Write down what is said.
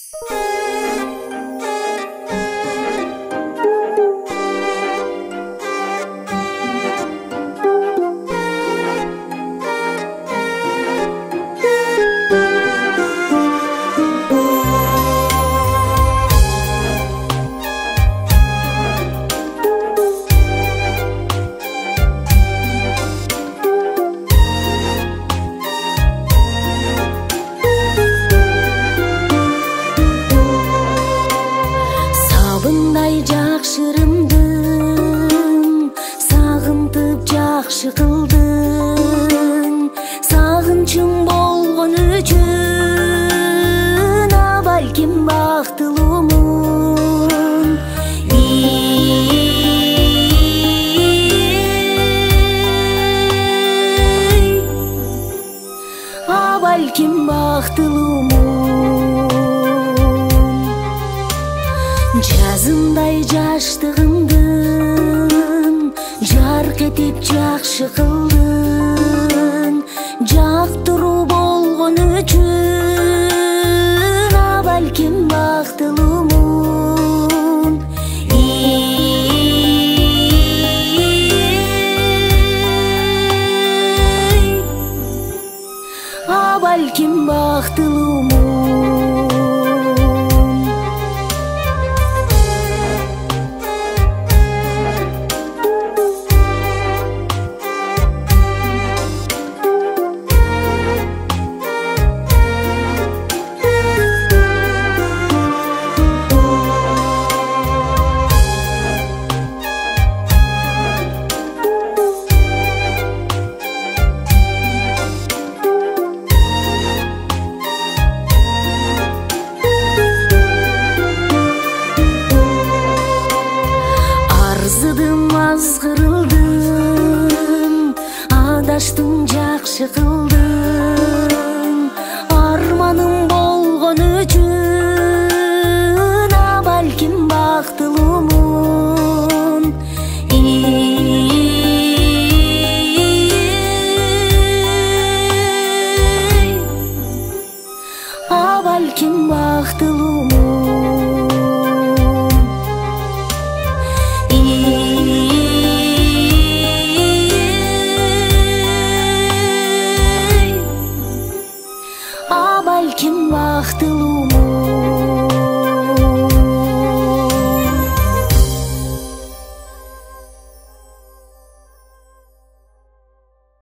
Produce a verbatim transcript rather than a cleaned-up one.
Сабындай жакшырымдың, сагынтып жакшы кылдың. Сагынчың болгон үчүн, а балким бактылуумун. А балким бактылуумун. Жазындай жаштыгымдын, жарк этип жакшы кылдың. Жактыруу болгон үчүн, а балким бактылуумун. А балким бактылуумун. Арзыдым, азгырылдым, адаштым, жакшы кылдым.